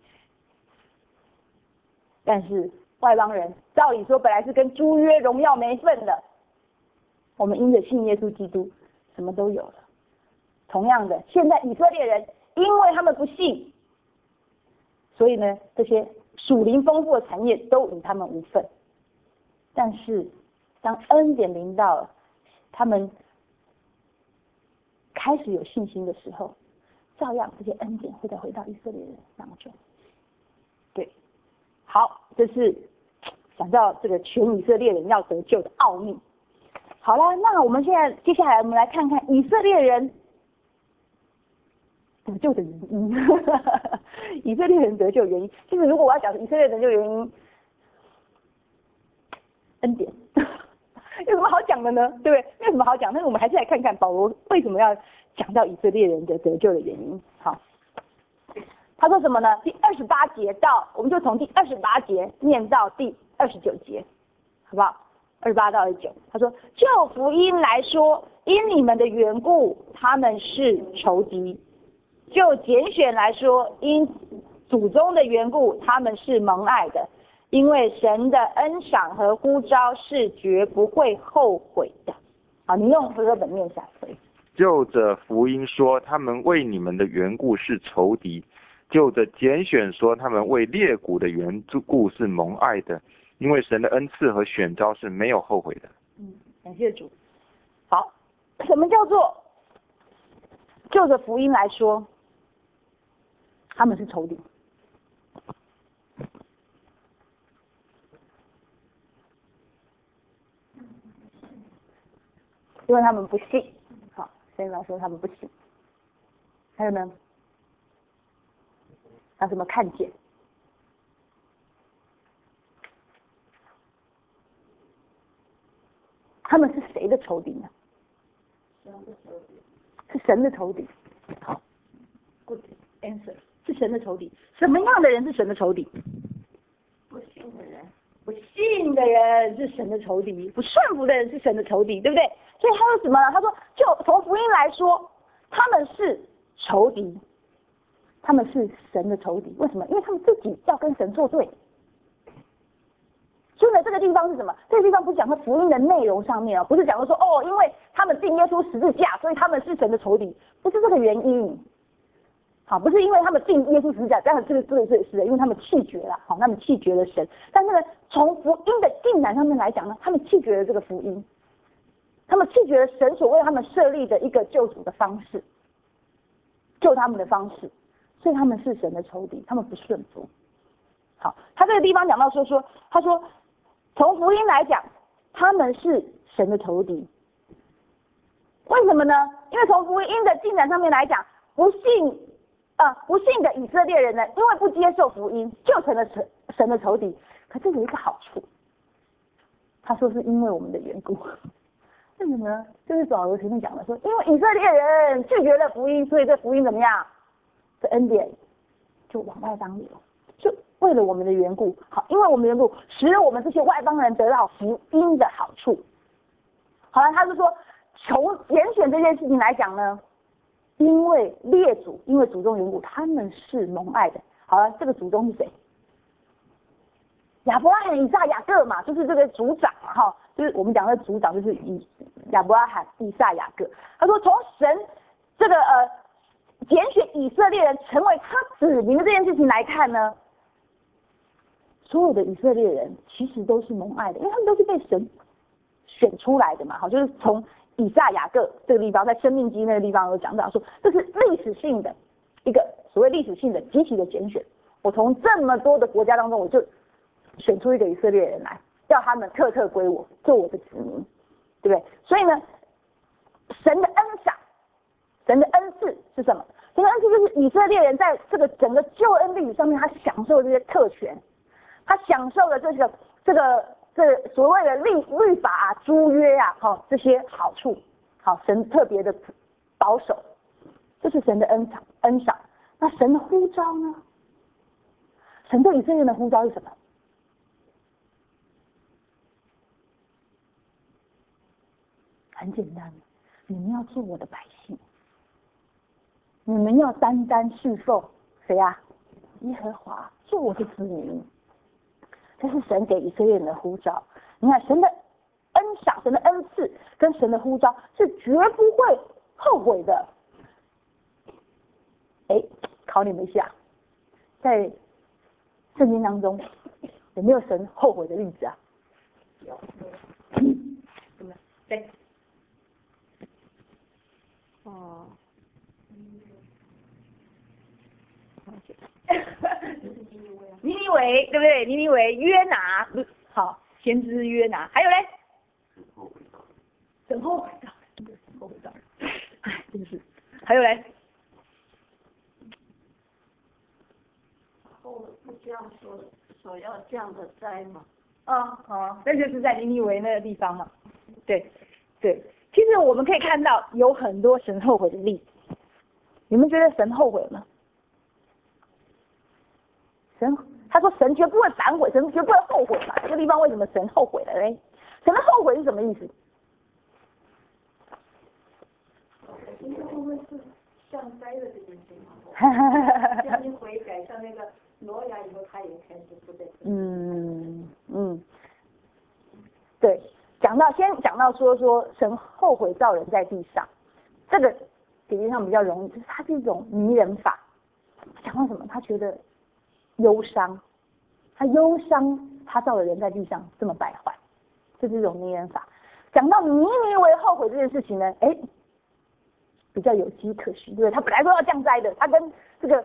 S1: 但是外邦人照理说本来是跟诸约荣耀没份的，我们因着信耶稣基督什么都有了。同样的，现在以色列人因为他们不信，所以呢这些属灵丰富的产业都与他们无份。但是当恩典临到了，他们开始有信心的时候，照样这些恩典会再回到以色列人当中。对，好，这是讲到这个全以色列人要得救的奥秘。好了，那我们接下来我们来看看以色列人得救的原因。以色列人得救原因，其实如果我要讲以色列人得救原因，恩典有什么好讲的呢？对不对？没有什么好讲，但是我们还是来看看保罗为什么要讲到以色列人的得救的原因。好，他说什么呢？第28节我们就从第28节念到第29节，好不好？28到29，他说：就福音来说， 因你们的缘故，他们是仇敌。就拣选来说，因祖宗的缘故，他们是蒙爱的，因为神的恩赏和呼召是绝不会后悔的。好，你用和合本念下可以。
S4: 就着福音说，他们为你们的缘故是仇敌；就着拣选说，他们为列谷的缘故是蒙爱的，因为神的恩赐和选召是没有后悔的。
S1: 感谢主。好，什么叫做就着福音来说，他们是仇敌？因为他们不信。好，所以来说他们不信。还有呢？还有什么看见？他们是谁的仇敌呢？是神的仇敌。好 ，good answer， 是神的仇敌。什么样的人是神的仇敌？
S2: 不信的人，
S1: 不信的人是神的仇敌，不顺服的人是神的仇敌，对不对？所以他说什么？他说，就从福音来说，他们是仇敌，他们是神的仇敌。为什么？因为他们自己要跟神作对。所以呢，这个地方是什么？这个地方不是讲到福音的内容上面不是讲说因为他们信耶稣十字架，所以他们是神的仇敌，不是这个原因。好，不是因为他们信耶稣十字架，当然这个也是的，因为他们弃绝了，好，他们弃绝了神。但是呢，从福音的进展上面来讲呢，他们弃绝了这个福音，他们弃绝了神所为他们设立的一个救主的方式，救他们的方式，所以他们是神的仇敌，他们不顺服。好，他这个地方讲到他说从福音来讲，他们是神的仇敌。为什么呢？因为从福音的进展上面来讲，不信的以色列人呢，因为不接受福音，就成了神的仇敌。可是有一个好处，他说是因为我们的缘故。为什么呢？就是保罗前面讲的说，因为以色列人拒绝了福音，所以这福音怎么样？这恩典就往外当流，就为了我们的缘故。好，因为我们的缘故，使我们这些外邦人得到福音的好处。好了，他就说从拣选这件事情来讲呢，因为列祖，因为祖宗缘故，他们是蒙爱的。好了，这个祖宗是谁？亚伯拉罕、以撒、雅各嘛，就是这个族长哈，就是我们讲的族长就是亚伯拉罕、以撒、雅各。他说从神这个拣选以色列人成为他子民的这件事情来看呢，所有的以色列人其实都是蒙爱的，因为他们都是被神选出来的嘛。好，就是从以撒、雅各这个地方，在生命记那个地方有讲到说，这是历史性的一个所谓历史性的集体的拣选。我从这么多的国家当中，我就选出一个以色列人来，要他们特归我，做我的子民，对不对？所以呢，神的恩赏、神的恩赐是什么？神的恩赐就是以色列人在这个整个救恩历史上面，他享受这些特权，他享受了这所谓的律法诸约这些好处，好，神特别的保守，这是神的恩赏。那神的呼召呢？神对以色列人的呼召是什么？很简单，你们要做我的百姓，你们要单单侍奉谁呀？耶和华，做我的子民。这是神给以色列人的呼召。你看，神的恩赏、神的恩赐跟神的呼召是绝不会后悔的。考你们一下，在圣经当中有没有神后悔的例子啊？有。对。尼尼微对不对？尼尼微、约拿，好，先知约拿，还有嘞，神后悔的，神后悔的，真是，还有嘞，
S2: 不这样说要这样的灾嘛？
S1: 那就是在尼尼微那个地方嘛。对。其实我们可以看到有很多神后悔的例子，你们觉得神后悔吗？他说神绝不会反悔，神绝不会后悔嘛。这个地方为什么神后悔了嘞？神的后悔是什么意思？
S2: 其实我们是向灾的这件事情，向你悔改，像那个挪亚以后，他也开始不再。
S1: 对，先讲到说神后悔造人在地上，这个比喻上比较容易，就是它是一种拟人法。讲到什么？他觉得忧伤，他忧伤，他造了人在地上这么败坏，这是一种拟人法。讲到尼尼微后悔这件事情呢，比较有迹可循，对不对？他本来说要降灾的，他跟这个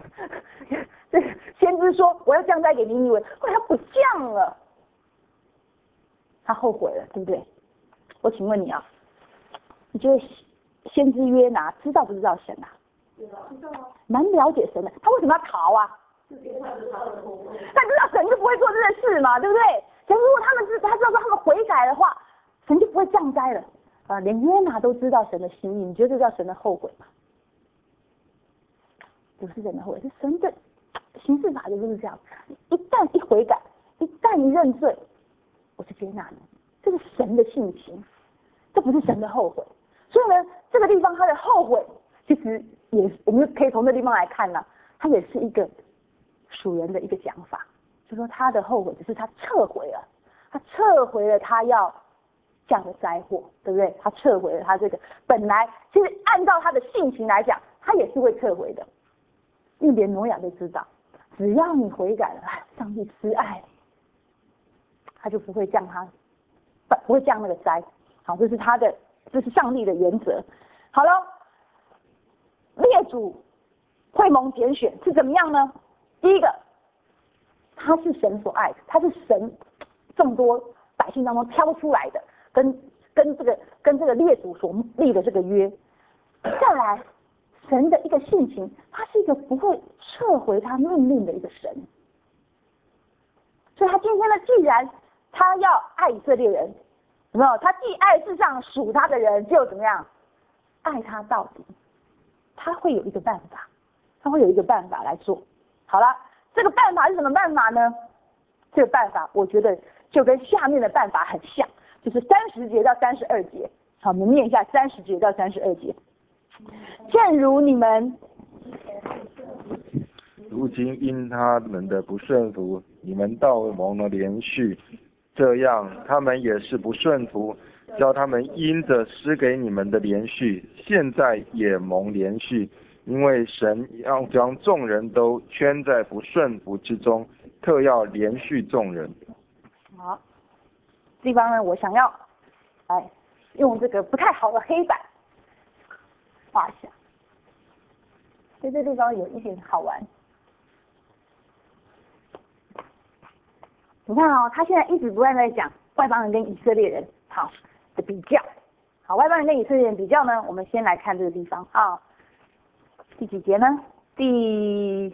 S1: 先知说我要降灾给尼尼微，后来他不降了，他后悔了，对不对？我请问你啊，你觉得先知约拿知道不知道神啊？
S2: 知道啊，
S1: 蛮了解神的，他为什么要逃啊？他知道神就不会做这件事嘛，对不对？如果他知道说他们悔改的话，神就不会降灾了啊！连约拿都知道神的心意，你觉得这叫神的后悔吗？不是神的后悔，是神的行事法则就是这样。一旦一悔改，一旦一认罪，我就接纳你，这是神的性情，这不是神的后悔。所以呢，这个地方他的后悔，其实我们可以从这地方来看呢，它也是一个属人的一个讲法，就说他的后悔只是他撤回了，他要降的灾祸，对不对？他撤回了他这个本来其实按照他的性情来讲，他也是会撤回的，因为连挪亚都知道，只要你悔改了，上帝慈爱你，他就不会降那个灾。好，这是上帝的原则。好了，列祖会蒙拣选是怎么样呢？第一个，他是神所爱的，他是神众多百姓当中挑出来的，跟这个列祖所立的这个约。再来，神的一个性情，他是一个不会撤回他命令的一个神，所以他今天呢，既然他要爱以色列人，有没有？他既爱世上属他的人，就怎么样爱他到底？他会有一个办法来做。好了，这个办法是什么办法呢？这个办法我觉得就跟下面的办法很像，就是30节到32节。好，我们念一下30节到32节。正如你们
S4: 如今因他们的不顺服，你们倒蒙了连续，这样他们也是不顺服，叫他们因着施给你们的连续，现在也蒙连续。因为神要将众人都圈在不顺服之中，特要连续众人。
S1: 好，地方呢，我想要用这个不太好的黑板画一下，所以这地方有一点好玩。你看他现在一直不断在讲外邦人跟以色列人好的比较。好，外邦人跟以色列人比较呢，我们先来看这个地方啊。第几节呢？第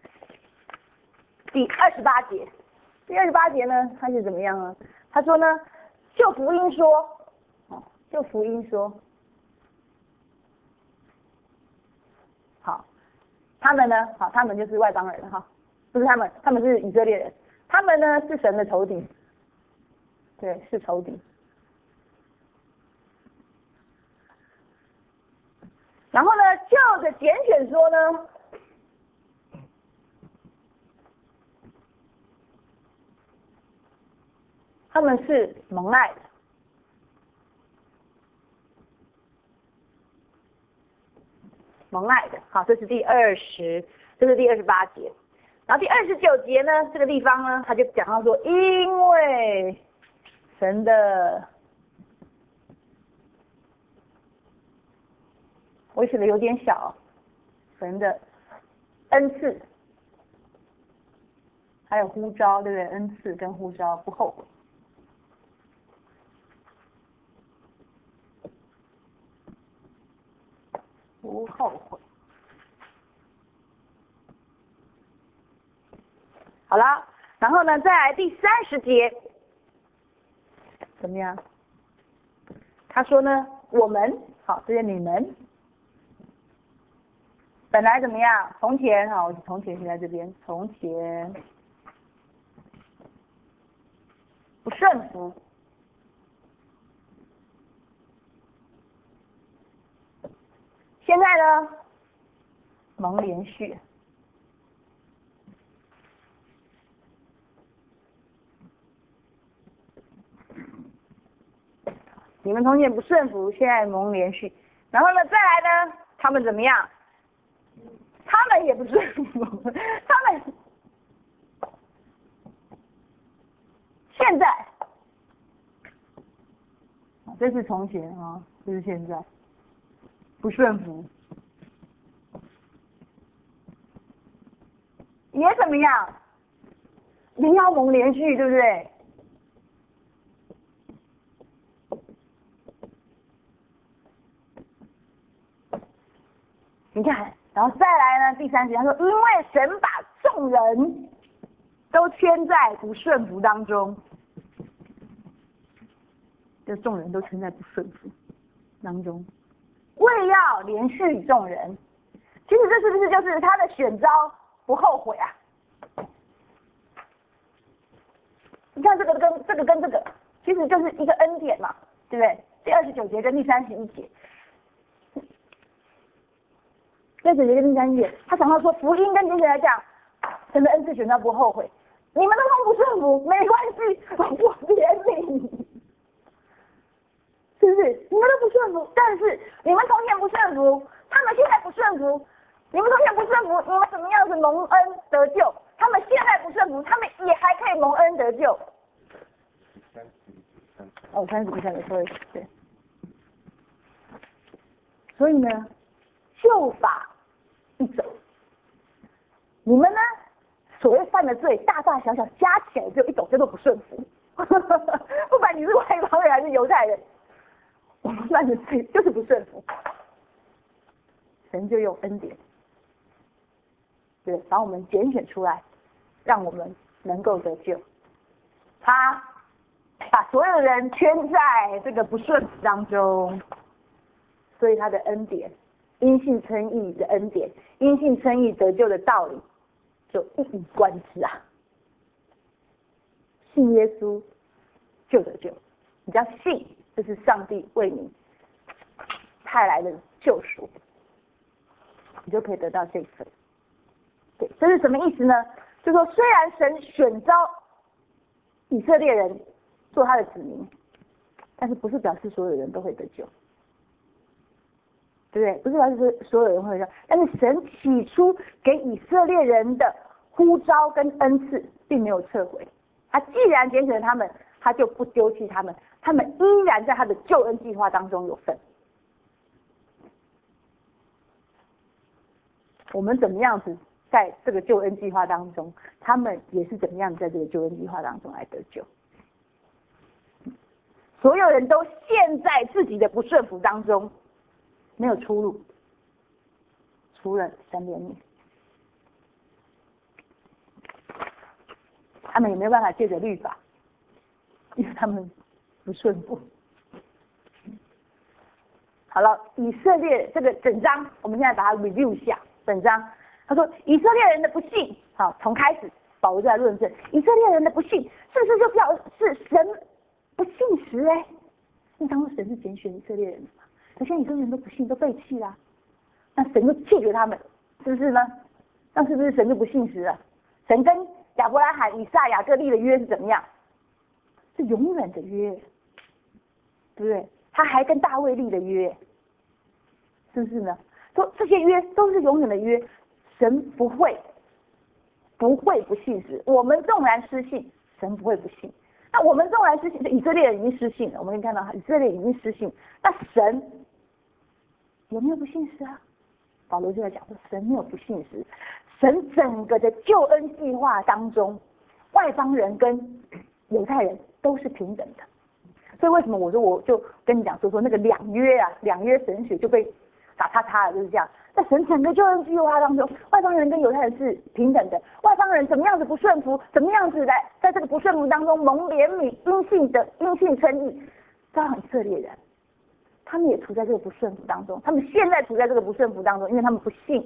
S1: 28节。第28节呢，他是怎么样呢？他说呢，就福音说，好，他们呢，好，他们就是外邦人哈，不是他们是以色列人，他们呢是神的仇敌，对，是仇敌。然后呢，就着拣选说呢，他们是蒙爱的，好，这是第28节。然后第29节呢，这个地方呢，他就讲到说，因为神的，我写的有点小，神的恩赐，还有呼召，对不对？恩赐跟呼召不后悔。不后悔。好了，然后呢，再来第30节，怎么样？他说呢，我们，好，这些你们，本来怎么样？从前，好，从前写在这边，从前不顺服， 蒙连续。你们从前不顺服，现在蒙连续。然后呢，再来呢，他们怎么样？他们也不顺服，他们现在，这是从前啊，这是现在，不顺服，也怎么样？也要蒙连续，对不对？你看，然后再来呢，第三节他说，因为神把众人都圈在不顺服当中，这众人都圈在不顺服当中，为要连续众人。其实这是不是就是他的选召不后悔啊？你看这个跟这个，其实就是一个恩典嘛，对不对？第29节跟第31节。第29节跟第31节，他讲到说福音跟简简来讲，神的恩赐选召不后悔。你们都不顺服，没关系，我怜悯，是不是？你们都不顺服，但是你们从前不顺服，他们现在不顺服。你们从前不顺服，你们怎么样子蒙恩得救？他们现在不顺服，他们也还可以蒙恩得救。30所以对。所以呢，就法一走，你们呢？所谓犯的罪，大大小小加起来只有一种，叫做不顺服。不管你是外邦人还是犹太人，我们犯的罪就是不顺服。神就用恩典，对，把我们拣选出来，让我们能够得救。他把所有人圈在这个不顺服当中，所以他的恩典，因信称义的恩典，因信称义得救的道理，就一以贯之啊！信耶稣就得救，你只要信，这是上帝为你派来的救赎，你就可以得到这一份。对，这是什么意思呢？就说虽然神选召以色列人做他的子民，但是不是表示所有人都会得救，对不对？不是表示所有人会得救，但是神起初给以色列人的呼召跟恩赐并没有撤回，他既然拣选了他们，他就不丢弃他们，他们依然在他的救恩计划当中有份。我们怎么样子在这个救恩计划当中，他们也是怎么样在这个救恩计划当中来得救。所有人都陷在自己的不顺服当中，没有出路，除了神怜悯。他们也没有办法借着律法，因为他们不顺服。好了，以色列这个整章，我们现在把它 review 一下。整章他说以色列人的不信，好，从开始保罗就在论证以色列人的不信，是不是就表示神不信实嘞？因为当初神是拣选以色列人的嘛，可是以色列人都不信，都背弃啦，那神就弃绝他们，是不是呢？那是不是神就不信实了？神跟亚伯拉罕、以撒、雅各立的约是怎么样？是永远的约，对不对？他还跟大卫立的约，是不是呢？说这些约都是永远的约，神不会不信实。我们纵然失信，神不会不信。那我们纵然失信，以色列人已经失信了，我们可以看到以色列已经失信，那神有没有不信实啊？保罗就在讲说，神没有不信实。神整个的救恩计划当中，外邦人跟犹太人都是平等的。所以为什么我说我就跟你讲说那个两约神学就被打叉叉了，就是这样。在神整个救恩计划当中，外邦人跟犹太人是平等的。外邦人怎么样子不顺服，怎么样子来在这个不顺服当中蒙怜悯，因信称义，照样以色列人，他们也处在这个不顺服当中。他们现在处在这个不顺服当中，因为他们不信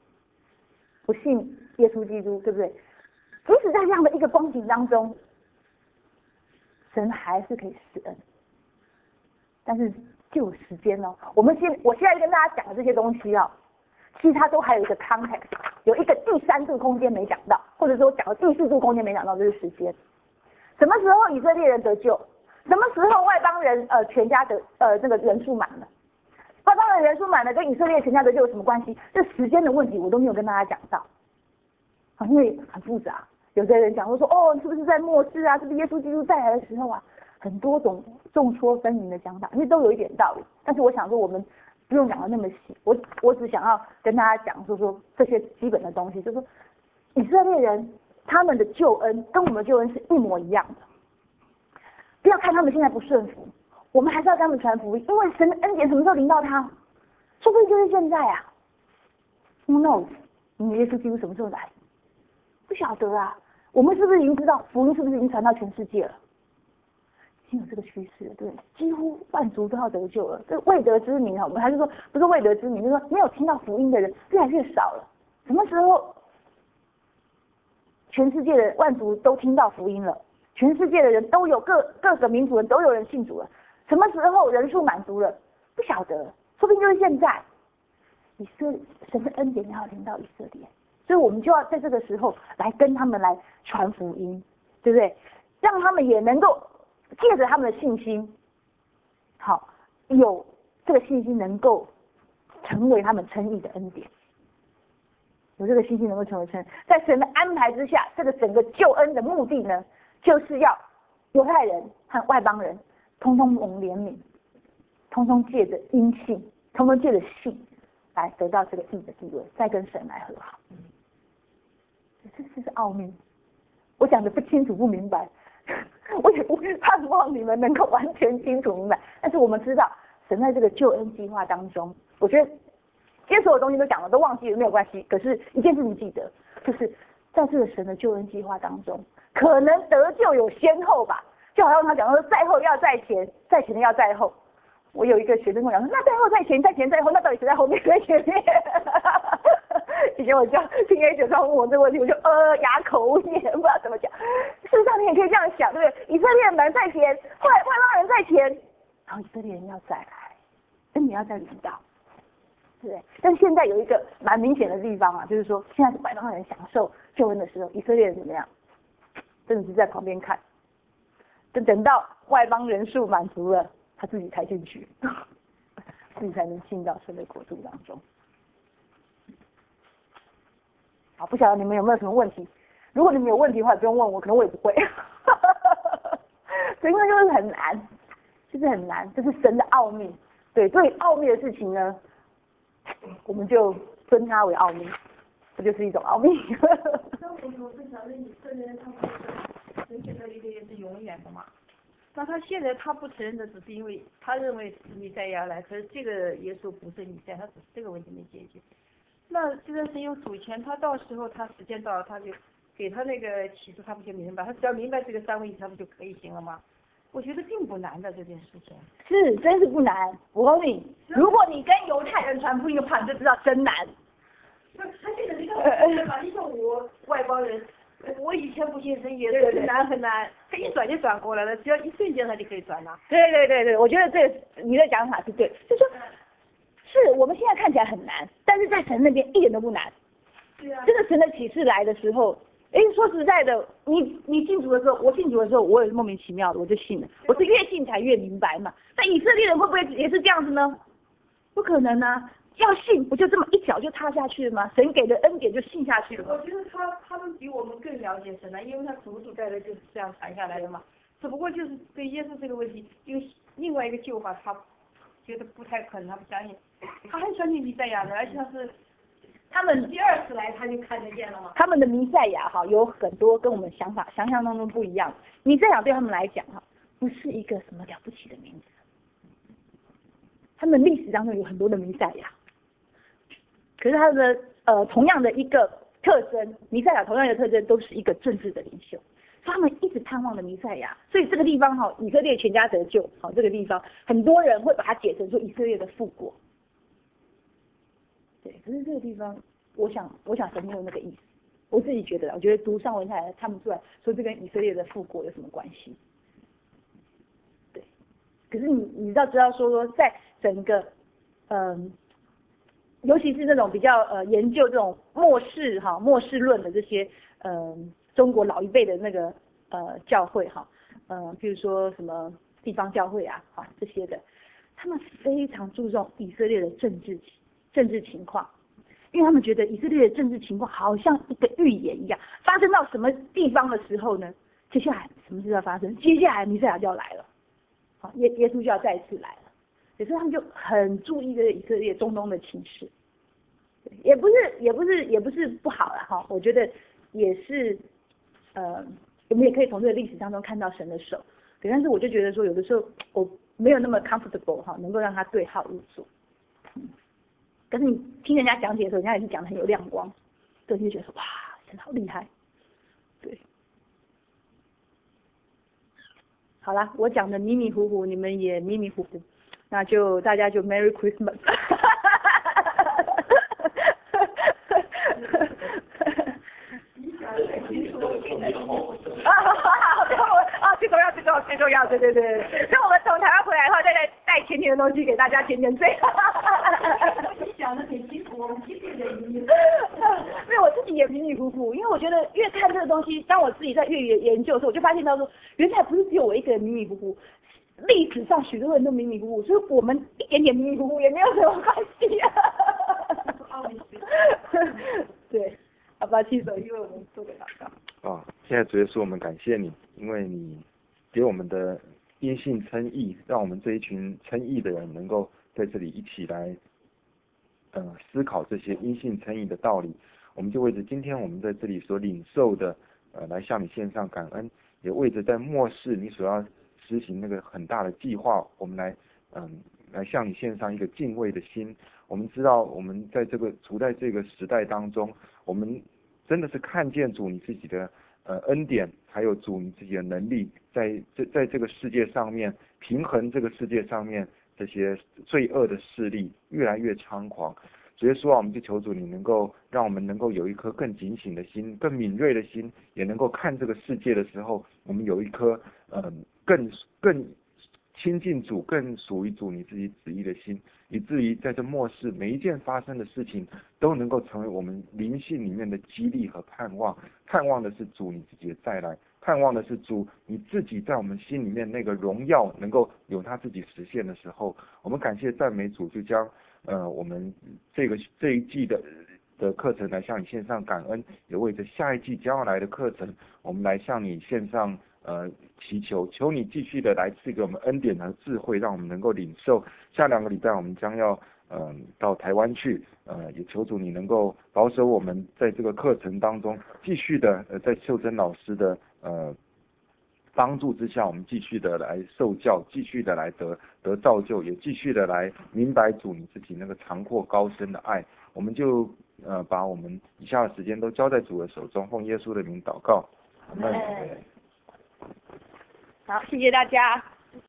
S1: 耶稣基督，对不对？即使在这样的一个光景当中，神还是可以施恩。但是就有时间哦，我现在跟大家讲的这些东西哦， 其实它都还有一个 context， 有一个第三度空间没讲到，或者说讲到第四度空间没讲到，就是时间。什么时候以色列人得救？什么时候外邦人全家的这个人数满了？外邦人人数满了跟以色列全家得救有什么关系？这时间的问题我都没有跟大家讲到，因为很复杂。有些人讲会说是不是在末世啊？是不是耶稣基督再来的时候啊？很多种众说纷纭的讲法，因为都有一点道理。但是我想说我们不用讲到那么细，我只想要跟大家讲说这些基本的东西，就是说以色列人他们的救恩跟我们的救恩是一模一样的。不要看他们现在不顺服，我们还是要跟他们传福音，因为神的恩典什么时候临到他？说不定就是现在啊。Who knows？ 你们耶稣基督什么时候来？不晓得啊。我们是不是已经知道福音是不是已经传到全世界了？已经有这个趋势了，对，几乎万族都要得救了。这未得之民啊，我们还是说不是未得之民，就是说没有听到福音的人越来越少了。什么时候全世界的万族都听到福音了？全世界的人都有各个民族人都有人信主了，什么时候人数满足了？不晓得，说不定就是现在。神的恩典要临到以色列，所以我们就要在这个时候来跟他们来传福音，对不对？让他们也能够借着他们的信心，好，有这个信心能够成为他们称义的恩典。有这个信心能够成为称义，在神的安排之下，这个整个救恩的目的呢，就是要犹太人和外邦人通通蒙怜悯，通通借着因信，通通借着信来得到这个义的地位，再跟神来和好。这是奥秘，我讲的不清楚不明白，我也不盼望你们能够完全清楚明白。但是我们知道，神在这个救恩计划当中，我觉得今天所有东西都讲了，都忘记了没有关系。可是一件事情记得，就是在这个神的救恩计划当中，可能得救有先后吧。就好像他讲说，在后要在前，在前的要在后。我有一个学生跟我讲说，那在后在前，在前在后，那到底谁在后面谁在前面？以前我教听 A 9问我这个问题，我就哑口无言，不知道怎么讲。事实上你也可以这样想，对不对？以色列人在前，外邦人在前，然后以色列人要再来，恩典要再临到。对，但是现在有一个蛮明显的地方啊，就是说现在是外邦人享受救恩的时候，以色列人怎么样？真的是在旁边看，等到外邦人数满足了，他自己才进去，自己才能进到神的国度当中。好，不晓得你们有没有什么问题？如果你们有问题的话，不用问我，可能我也不会。所以因为就是很难，就是很难，这是神的奥秘。对，对奥秘的事情呢，我们就尊它为奥秘，这就是一种奥秘。
S2: 那我不晓得以色列人他不是神给他一个也是永远的嘛？那他现在他不承认的，只是因为他认为是弥赛亚来，可是这个耶稣不是弥赛亚，他只是这个问题没解决。那既然是有主权，他到时候他时间到了，他就给他那个启示，他不就明白？他只要明白这个三位一体，他不就可以行了吗？我觉得并不难的这件事情。
S1: 是，真是不难。我告诉你，如果你跟犹太人传福音的话，你就知道真难。
S2: 他这个你像我外邦人，我以前不信神也是很难很难，他一转就转过来了，只要一瞬间他就可以转了。
S1: 对，我觉得这个你的讲法是对，就说是我们现在看起来很难，但是在神那边一点都不难。
S2: 对啊。
S1: 这个神的启示来的时候，说实在的，你信主的时候，我信主的时候，我也是莫名其妙的，我就信了。我是越信才越明白嘛。那以色列人会不会也是这样子呢？不可能啊！要信不就这么一脚就踏下去了吗？神给的恩典就信下去了吗？
S2: 我觉得他们比我们更了解神了，因为他祖代的就是这样传下来的嘛。只不过就是对耶稣这个问题，因为另外一个救法他觉得不太可能，他不相信。他很相信弥赛亚的，而且他是他们第二次来他就看得见了嘛。
S1: 他们的弥赛亚有很多跟我们想象当中不一样。弥赛亚对他们来讲不是一个什么了不起的名字。他们历史当中有很多的弥赛亚，可是他的同样的一个特征，弥赛亚同样的特征都是一个政治的领袖，他们一直盼望的弥赛亚。所以这个地方以色列全家得救，这个地方很多人会把它解成说以色列的复国。对，可是这个地方，我想神没有那个意思。我自己觉得，我觉得读上文下来看不出来说这跟以色列的复国有什么关系。对，可是你知道说在整个尤其是那种比较研究这种末世论的这些中国老一辈的那个教会譬如说什么地方教会啊这些的，他们非常注重以色列的政治情况，因为他们觉得以色列的政治情况好像一个预言一样，发生到什么地方的时候呢，接下来什么事要发生？接下来弥赛亚就要来了，耶稣就要再一次来了。所以他们就很注意这个以色列中东的情势，也不是不好啦我觉得也是我们也可以从这个历史当中看到神的手。对，但是我就觉得说有的时候我没有那么 comfortable 能够让他对号入座。可是你听人家讲解的时候，人家也是讲得很有亮光，对，你就觉得说哇，神好厉害。对，好啦，我讲的迷迷糊糊，你们也迷迷糊糊，那就大家就 Merry Christmas。最重要，对。那我们从台湾回来的话，再带甜甜的东西给大家甜甜嘴。
S2: 你讲的很清楚，我们今天的语音。
S1: 因为我自己也迷迷糊糊，因为我觉得越看这个东西，当我自己在越研究的时候，我就发现到说，原来不是只有我一个人迷迷糊糊，历史上许多人都迷迷糊糊，所以我们一点点迷迷糊糊也没有什么关系啊。对，好吧，记手，因为我们做个祷告。
S4: 现在主耶稣，我们感谢你，因为你给我们的因信称义，让我们这一群称义的人能够在这里一起来思考这些因信称义的道理。我们就为着今天我们在这里所领受的来向你献上感恩，也为着在末世你所要实行那个很大的计划，我们来向你献上一个敬畏的心。我们知道我们在处在这个时代当中，我们真的是看见主你自己的恩典，还有主你自己的能力，在这个世界上面平衡这个世界上面这些罪恶的势力越来越猖狂。主耶稣啊，我们就求主你能够让我们能够有一颗更警醒的心，更敏锐的心，也能够看这个世界的时候，我们有一颗更亲近主，更属于主你自己旨意的心，以至于在这末世每一件发生的事情都能够成为我们灵性里面的激励和盼望。盼望的是主你自己的再来，盼望的是主你自己在我们心里面那个荣耀能够有他自己实现的时候，我们感谢赞美主，就将我们这一季的课程来向你献上感恩，也为着下一季将要来的课程，我们来向你献上祈求，求你继续的来赐给我们恩典和智慧，让我们能够领受。下2个礼拜我们将要到台湾去，也求主你能够保守我们在这个课程当中，继续的在秀珍老师的帮助之下，我们继续的来受教，继续的来得造就，也继续的来明白主你自己那个长阔高深的爱。我们就把我们以下的时间都交在主的手中，奉耶稣的名祷告。
S1: 好，谢谢大家。